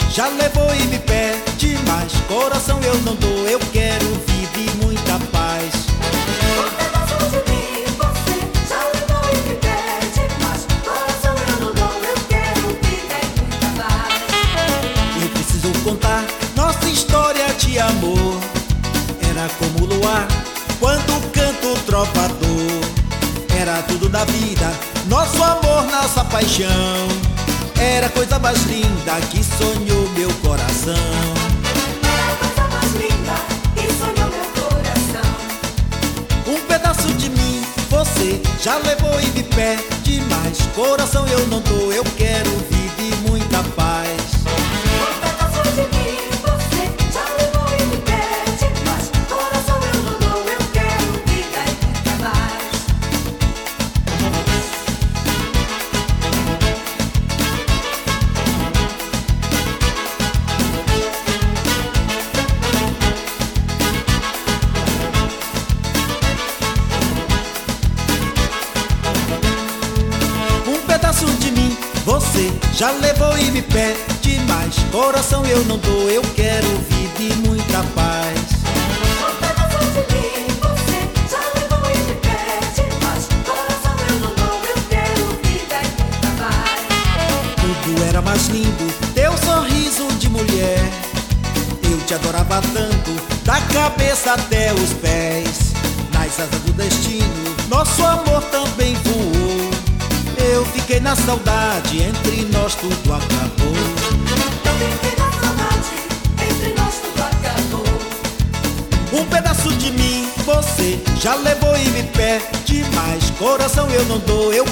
já levou e me pede mais. Coração eu não dou, eu quero vida e muita paz. Um pedaço de mim você já levou e me pede mais. Coração eu não dou, eu quero vida e muita paz. Eu preciso contar nossa história de amor. Era como o luar quando canta o trovador. Era tudo da vida, nosso amor, nossa paixão. Era a coisa mais linda que sonhou meu coração. Era a coisa mais linda que sonhou meu coração. Um pedaço de mim você já levou e me pede mais. Coração eu não dou, eu quero vida e muita paz. Um pedaço de mim você já levou e me pede mais. Coração eu não dou, eu quero vida e muita paz. Um pedaço de mim você já levou e me pede mais. Coração eu não dou, eu quero vida e muita paz. Um pedaço de mim você já levou e me pede mais. Coração eu não dou, eu quero vida e muita paz. Tudo era mais lindo, teu sorriso de mulher. Eu te adorava tanto, da cabeça até os pés. Nas asas do destino, nosso amor também voou. Eu fiquei na saudade, entre nós tudo acabou. Eu fiquei na saudade, entre nós tudo acabou. Um pedaço de mim você já levou e me pede mais. Coração eu não dou, eu